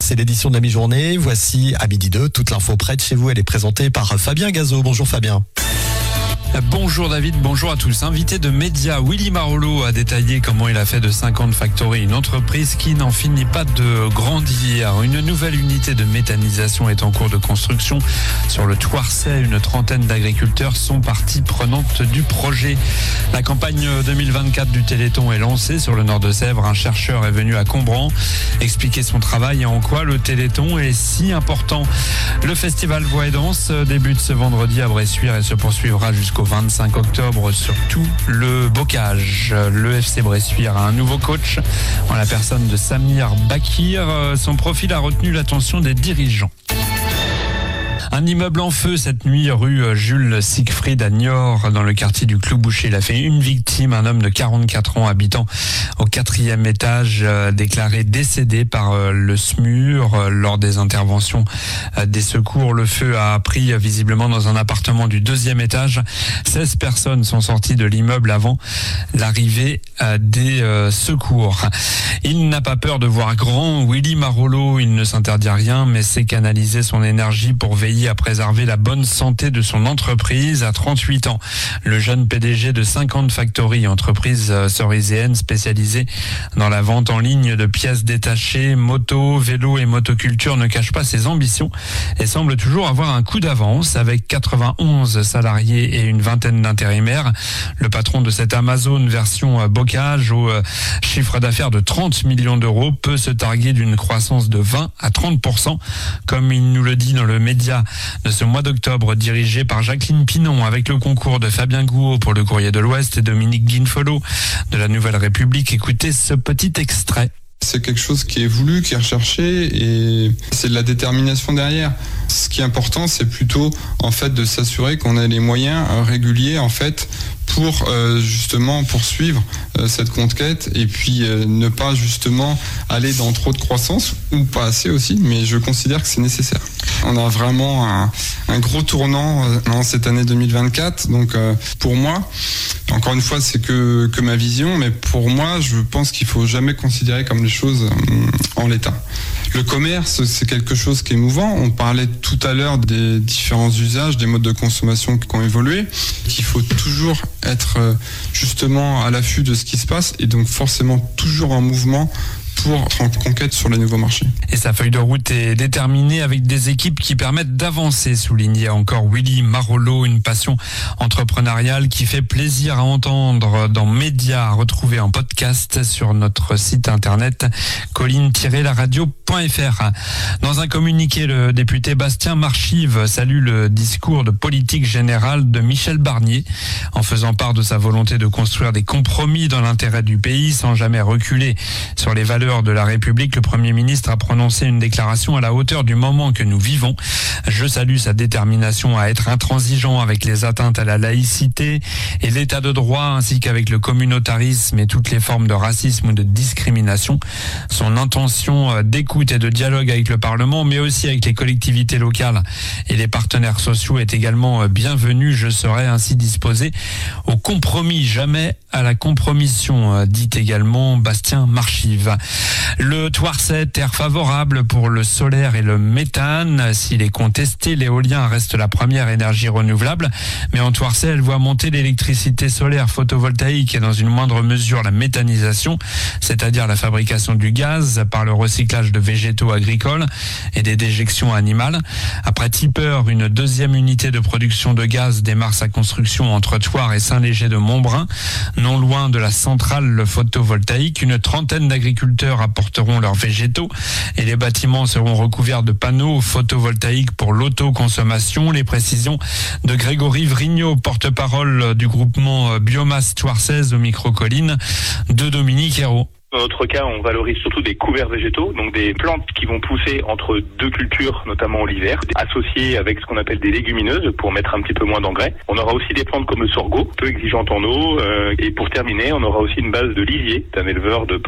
c'est l'édition de la mi-journée. Voici à midi 2, toute l'info près de chez vous. Elle est présentée par Fabien Gazot. Bonjour Fabien. Bonjour David, bonjour à tous. Invité de Média, Willy Marolleau a détaillé comment il a fait de 50 Factory une entreprise qui n'en finit pas de grandir. Une nouvelle unité de méthanisation est en cours de construction sur le Thouarçais. Une trentaine d'agriculteurs sont partie prenante du projet. La campagne 2024 du Téléthon est lancée sur le nord de Sèvres. Un chercheur est venu à Combran expliquer son travail et en quoi le Téléthon est si important. Le festival Voix et Danse débute ce vendredi à Bressuire et se poursuivra jusqu'au 25 octobre sur tout le bocage. Le FC Bressuire a un nouveau coach en la personne de Samir Bakir. Son profil a retenu l'attention des dirigeants. Un immeuble en feu cette nuit rue Jules Siegfried à Niort dans le quartier du Clos-Boucher. Il a fait une victime, un homme de 44 ans habitant au 4e étage, déclaré décédé par le SMUR lors des interventions des secours. Le feu a pris visiblement dans un appartement du 2e étage. 16 personnes sont sorties de l'immeuble avant l'arrivée des secours. Il n'a pas peur de voir grand. Willy Marolleau, il ne s'interdit rien mais sait canaliser son énergie pour veiller à préserver la bonne santé de son entreprise. À 38 ans, le jeune PDG de 50 Factory, entreprise ceriséenne spécialisée dans la vente en ligne de pièces détachées, motos, vélos et motoculture, ne cache pas ses ambitions et semble toujours avoir un coup d'avance. Avec 91 salariés et une vingtaine d'intérimaires, le patron de cette Amazon version bocage au chiffre d'affaires de 30 millions d'euros peut se targuer d'une croissance de 20 à 30%, comme il nous le dit dans le Média de ce mois d'octobre, dirigé par Jacqueline Pinon avec le concours de Fabien Gouault pour le Courrier de l'Ouest et Dominique Guinfolot de la Nouvelle République. Écoutez ce petit extrait. C'est quelque chose qui est voulu, qui est recherché et c'est de la détermination derrière. Ce qui est important, c'est plutôt en fait de s'assurer qu'on a les moyens réguliers en fait pour justement poursuivre cette conquête et puis ne pas justement aller dans trop de croissance ou pas assez aussi, mais je considère que c'est nécessaire. On a vraiment un gros tournant dans cette année 2024, donc pour moi, encore une fois c'est que ma vision, mais pour moi je pense qu'il faut jamais considérer comme les choses en l'état. Le commerce, c'est quelque chose qui est mouvant. On parlait tout à l'heure des différents usages, des modes de consommation qui ont évolué. Il faut toujours être justement à l'affût de ce qui se passe et donc forcément toujours en mouvement pour être en conquête sur les nouveaux marchés. Et sa feuille de route est déterminée avec des équipes qui permettent d'avancer, soulignait encore Willy Marolleau, une passion entrepreneuriale qui fait plaisir à entendre dans Média, à retrouver en podcast sur notre site internet colline-laradio.fr. Dans un communiqué, le député Bastien Marchive salue le discours de politique générale de Michel Barnier en faisant part de sa volonté de construire des compromis dans l'intérêt du pays sans jamais reculer sur les valeurs de la République. Le Premier ministre a prononcé une déclaration à la hauteur du moment que nous vivons. Je salue sa détermination à être intransigeant avec les atteintes à la laïcité et l'état de droit, ainsi qu'avec le communautarisme et toutes les formes de racisme ou de discrimination. Son intention d'écoute et de dialogue avec le Parlement, mais aussi avec les collectivités locales et les partenaires sociaux est également bienvenue. Je serai ainsi disposé au compromis, jamais à la compromission, dit également Bastien Marchive. Le Thouarçais, terre favorable pour le solaire et le méthane. S'il est contesté, l'éolien reste la première énergie renouvelable. Mais en Thouarçais, elle voit monter l'électricité solaire photovoltaïque et dans une moindre mesure la méthanisation, c'est-à-dire la fabrication du gaz par le recyclage de végétaux agricoles et des déjections animales. Après Tipper, une deuxième unité de production de gaz démarre sa construction entre Thouars et Saint-Léger de Montbrun, non loin de la centrale photovoltaïque. Une trentaine d'agriculteurs apporteront leurs végétaux et les bâtiments seront recouverts de panneaux photovoltaïques pour l'autoconsommation. Les précisions de Grégory Vrignot, porte-parole du groupement Biomasse Thouarçaise au micro-colline de Dominique Hérault. Dans notre cas, on valorise surtout des couverts végétaux, donc des plantes qui vont pousser entre deux cultures, notamment l'hiver, associées avec ce qu'on appelle des légumineuses pour mettre un petit peu moins d'engrais. On aura aussi des plantes comme le sorgho, peu exigeantes en eau. Et pour terminer, on aura aussi une base de lisier d'un éleveur de porc.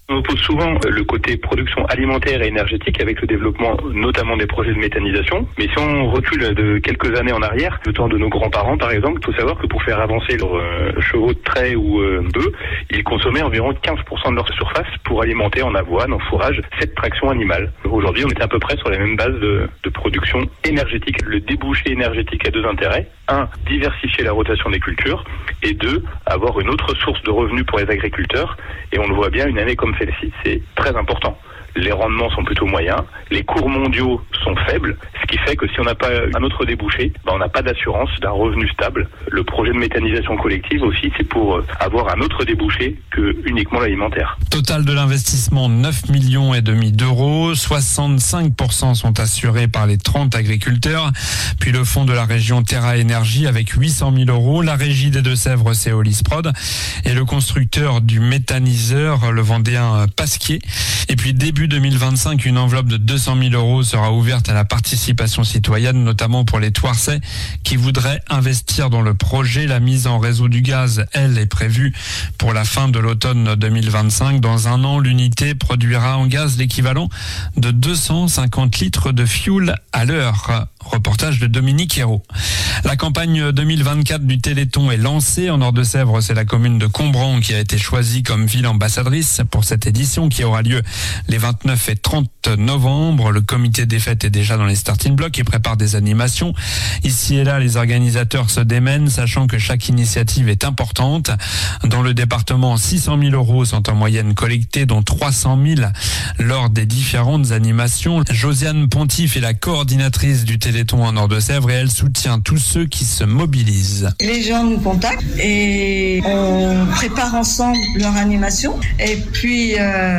On oppose souvent le côté production alimentaire et énergétique avec le développement notamment des projets de méthanisation. Mais si on recule de quelques années en arrière, le temps de nos grands-parents par exemple, il faut savoir que pour faire avancer leurs chevaux de trait ou bœufs, ils consommaient environ 15% de leur surface pour alimenter en avoine, en fourrage, cette traction animale. Aujourd'hui, on était à peu près sur les mêmes bases de production énergétique. Le débouché énergétique a deux intérêts. 1, diversifier la rotation des cultures. Et 2, avoir une autre source de revenus pour les agriculteurs. Et on le voit bien, une année comme celle-ci, c'est très important. Les rendements sont plutôt moyens, les cours mondiaux sont faibles, ce qui fait que si on n'a pas un autre débouché, on n'a pas d'assurance d'un revenu stable. Le projet de méthanisation collective aussi, c'est pour avoir un autre débouché que uniquement l'alimentaire. Total de l'investissement, 9,5 millions d'euros. 65% sont assurés par les 30 agriculteurs. Puis le fonds de la région Terra Énergie avec 800 000 euros. La régie des Deux-Sèvres, c'est Olisprod. Et le constructeur du méthaniseur, le Vendéen Pasquier. Et puis début 2025, une enveloppe de 200 000 euros sera ouverte à la participation citoyenne, notamment pour les Thouarçais qui voudraient investir dans le projet. La mise en réseau du gaz, elle, est prévue pour la fin de l'automne 2025. Dans un an, l'unité produira en gaz l'équivalent de 250 litres de fioul à l'heure. Reportage de Dominique Hérault. La campagne 2024 du Téléthon est lancée. En Nord-de-Sèvres, c'est la commune de Combran qui a été choisie comme ville ambassadrice pour cette édition qui aura lieu les 29 et 30 novembre. Le comité des fêtes est déjà dans les starting blocks et prépare des animations. Ici et là, les organisateurs se démènent, sachant que chaque initiative est importante. Dans le département, 600 000 euros sont en moyenne collectés, dont 300 000 lors des différentes animations. Josiane Pontif est la coordinatrice du Téléthon en Nord-de-Sèvres et elle soutient tous ceux qui se mobilisent. Les gens nous contactent et on prépare ensemble leur animation et puis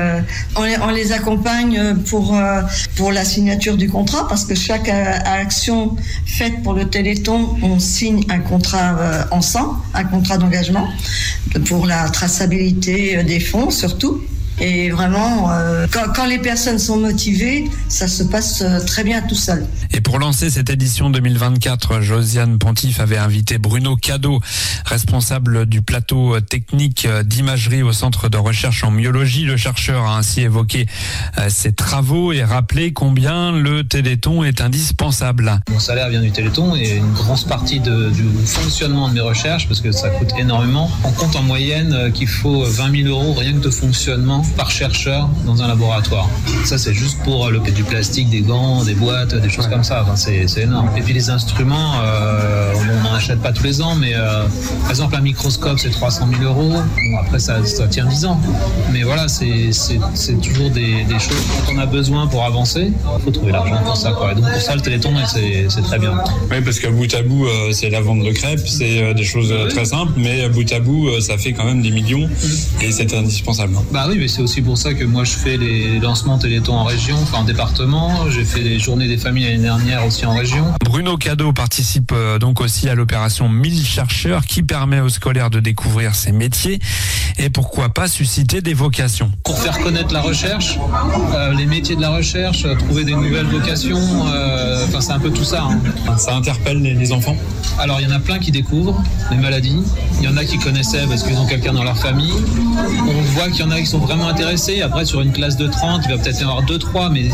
on les accompagne pour la signature du contrat parce que chaque action faite pour le Téléthon, on signe un contrat ensemble, un contrat d'engagement pour la traçabilité des fonds surtout. Et vraiment, quand les personnes sont motivées, ça se passe très bien tout seul. Et pour lancer cette édition 2024, Josiane Pontif avait invité Bruno Cadeau, responsable du plateau technique d'imagerie au Centre de recherche en myologie. Le chercheur a ainsi évoqué ses travaux et rappelé combien le Téléthon est indispensable. Mon salaire vient du Téléthon et une grosse partie du fonctionnement de mes recherches, parce que ça coûte énormément. On compte en moyenne qu'il faut 20 000 euros rien que de fonctionnement par chercheur dans un laboratoire. Ça, c'est juste pour du plastique, des gants, des boîtes, des choses comme ça. Enfin, c'est énorme. Et puis les instruments, on n'en achète pas tous les ans, mais par exemple, un microscope, c'est 300 000 euros. Bon, après, ça tient 10 ans. Mais voilà, c'est toujours des choses dont on a besoin pour avancer. Il faut trouver l'argent pour ça, quoi. Et donc, pour ça, le Téléthon, c'est très bien. Oui, parce qu'à bout à bout, c'est la vente de crêpes, c'est des choses très simples, mais à bout à bout, ça fait quand même des millions et c'est indispensable. Bah oui, mais c'est aussi pour ça que moi je fais les lancements Téléthon en région, enfin en département. J'ai fait les journées des familles l'année dernière aussi en région. Bruno Cadeau participe donc aussi à l'opération 1000 chercheurs qui permet aux scolaires de découvrir ces métiers et pourquoi pas susciter des vocations. Pour faire connaître la recherche, les métiers de la recherche, trouver des nouvelles vocations, enfin c'est un peu tout ça. Ça interpelle les enfants. Alors il y en a plein qui découvrent les maladies, il y en a qui connaissaient parce qu'ils ont quelqu'un dans leur famille. On voit qu'il y en a qui sont vraiment intéressés. Après, sur une classe de 30, il va peut-être y avoir 2-3, mais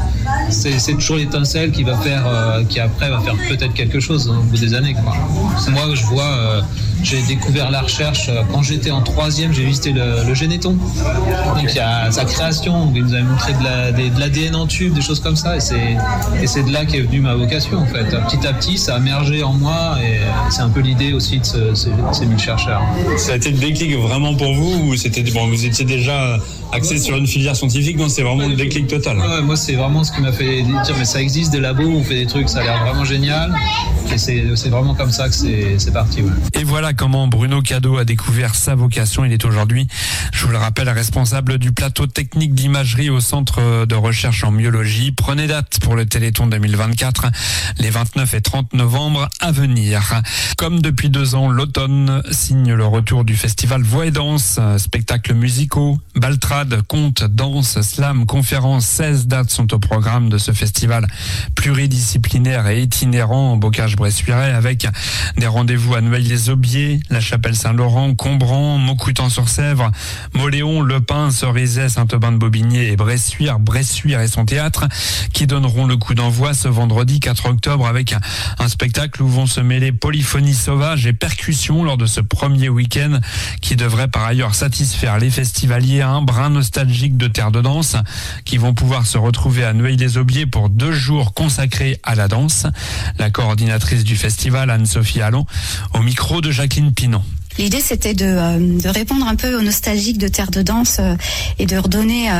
c'est toujours l'étincelle qui après va faire peut-être quelque chose au bout des années, quoi. Moi, je vois, j'ai découvert la recherche quand j'étais en 3e, j'ai visité le Généton. Donc il y a sa création, il nous avait montré de l'ADN en tube, des choses comme ça, et c'est de là qu'est venue ma vocation, en fait. Petit à petit, ça a émergé en moi, et c'est un peu l'idée aussi de ces 1000 chercheurs. Ça a été le déclic vraiment pour vous, ou vous étiez déjà axé sur une filière scientifique? Non, c'est vraiment le déclic total. Ouais, moi, c'est vraiment ce qui m'a fait dire, mais ça existe des labos où on fait des trucs, ça a l'air vraiment génial. Et c'est vraiment comme ça que c'est parti. Ouais. Et voilà comment Bruno Cadeau a découvert sa vocation. Il est aujourd'hui, je vous le rappelle, responsable du plateau technique d'imagerie au Centre de recherche en myologie. Prenez date pour le Téléthon 2024, les 29 et 30 novembre à venir. Comme depuis 2 ans, l'automne signe le retour du festival Voix et Danse, spectacles musicaux, baltrades, contes, danse, slam, conférences. 16 dates sont au programme de ce festival pluridisciplinaire et itinérant en Bocage-Bressuiret avec des rendez-vous à Noailles-les-Aubiers, Béziers, La Chapelle-Saint-Laurent, Combran, Maucoutan-sur-Sèvre, Moléon, Le Pin, Cerizay, Saint-Aubin-de-Bobigné et Bressuire et son théâtre qui donneront le coup d'envoi ce vendredi 4 octobre avec un spectacle où vont se mêler polyphonie sauvage et percussion lors de ce premier week-end qui devrait par ailleurs satisfaire les festivaliers à un brin nostalgique de terre de danse qui vont pouvoir se retrouver à Neuilly-les-Aubiers pour 2 jours consacrés à la danse. La coordinatrice du festival, Anne-Sophie Allon, au micro de Jacqueline Pinon. L'idée, c'était de répondre un peu aux nostalgiques de terre de danse et de redonner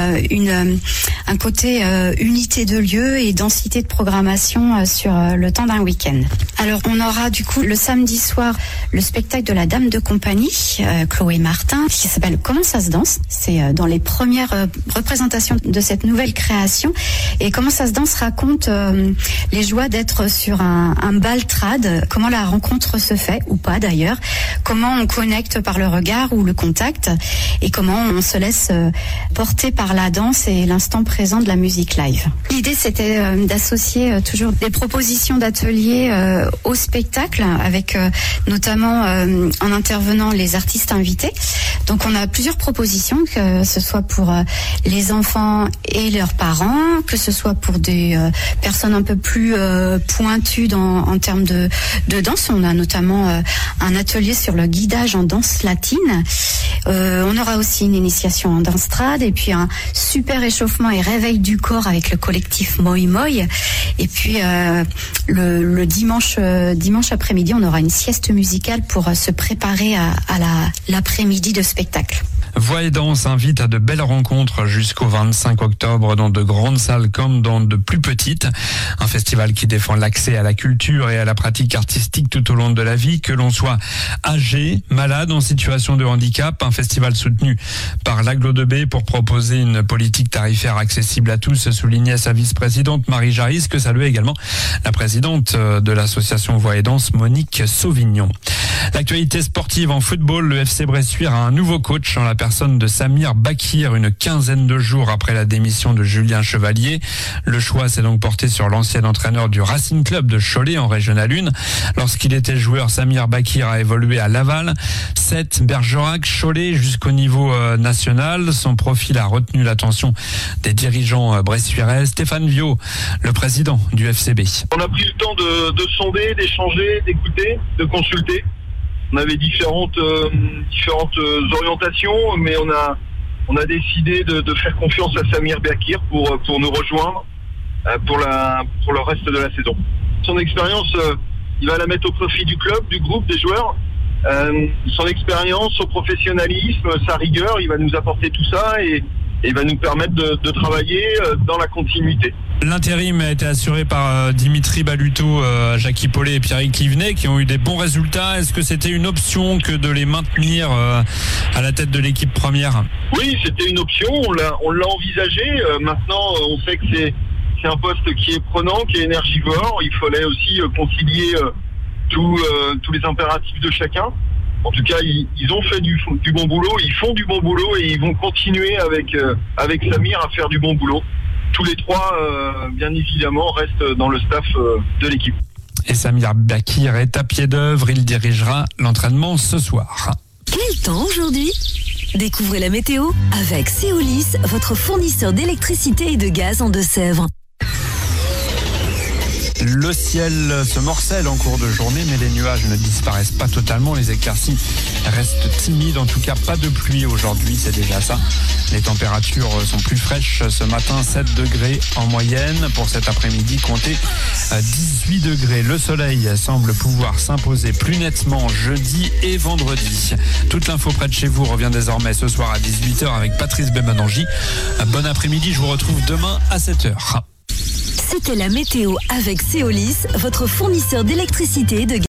un côté unité de lieu et densité de programmation sur le temps d'un week-end. Alors, on aura du coup le samedi soir le spectacle de la dame de compagnie, Chloé Martin, qui s'appelle Comment ça se danse. C'est dans les premières représentations de cette nouvelle création. Et Comment ça se danse raconte les joies d'être sur un bal trad, comment la rencontre se fait, ou pas d'ailleurs, comment on connecte par le regard ou le contact et comment on se laisse porter par la danse et l'instant présent de la musique live. L'idée, c'était d'associer toujours des propositions d'ateliers au spectacle avec notamment en intervenant les artistes invités. Donc on a plusieurs propositions, que ce soit pour les enfants et leurs parents, que ce soit pour des personnes un peu plus pointues en termes de danse. On a notamment un atelier sur le guidage en danse latine. On aura aussi une initiation en danse trad et puis un super échauffement et réveil du corps avec le collectif Moi Moi. Et puis le dimanche après-midi, on aura une sieste musicale pour se préparer à l'après-midi de spectacle. Voix et danse invite à de belles rencontres jusqu'au 25 octobre dans de grandes salles comme dans de plus petites. Un festival qui défend l'accès à la culture et à la pratique artistique tout au long de la vie, que l'on soit âgé, malade, en situation de handicap. Un festival soutenu par l'Aglo de B pour proposer une politique tarifaire accessible à tous, soulignait sa vice-présidente Marie Jarris, que saluait également la présidente de l'association Voix et danse, Monique Sauvignon. L'actualité sportive en football, le FC Bressuire a un nouveau coach en la personne de Samir Bakir, une quinzaine de jours après la démission de Julien Chevalier. Le choix s'est donc porté sur l'ancien entraîneur du Racing Club de Cholet en Régional 1. Lorsqu'il était joueur, Samir Bakir a évolué à Laval, 7, Bergerac, Cholet jusqu'au niveau national. Son profil a retenu l'attention des dirigeants bressuirais. Stéphane Viau, le président du FCB. On a pris le temps de sonder, d'échanger, d'écouter, de consulter. On avait différentes orientations, mais on a décidé de faire confiance à Samir Bakir pour nous rejoindre pour le reste de la saison. Son expérience, il va la mettre au profit du club, du groupe, des joueurs. Son expérience, son professionnalisme, sa rigueur, il va nous apporter tout ça et va nous permettre de travailler dans la continuité. L'intérim a été assuré par Dimitri Baluto, Jackie Paulet et Pierre Clivenet qui ont eu des bons résultats. Est-ce que c'était une option que de les maintenir à la tête de l'équipe première ? Oui, c'était une option, on l'a envisagé. Maintenant, on sait que c'est un poste qui est prenant, qui est énergivore. Il fallait aussi concilier tous les impératifs de chacun. En tout cas, ils ont fait du bon boulot, ils font du bon boulot et ils vont continuer avec Samir à faire du bon boulot. Tous les trois, bien évidemment, restent dans le staff de l'équipe. Et Samir Bakir est à pied d'œuvre, il dirigera l'entraînement ce soir. Quel temps aujourd'hui ? Découvrez la météo avec Céolis, votre fournisseur d'électricité et de gaz en Deux-Sèvres. Le ciel se morcelle en cours de journée, mais les nuages ne disparaissent pas totalement. Les éclaircies restent timides. En tout cas, pas de pluie aujourd'hui, c'est déjà ça. Les températures sont plus fraîches ce matin, 7 degrés en moyenne. Pour cet après-midi, comptez 18 degrés. Le soleil semble pouvoir s'imposer plus nettement jeudi et vendredi. Toute l'info près de chez vous revient désormais ce soir à 18h avec Patrice Bémanangi. Bon après-midi, je vous retrouve demain à 7h. C'était la météo avec Céolis, votre fournisseur d'électricité et de gaz.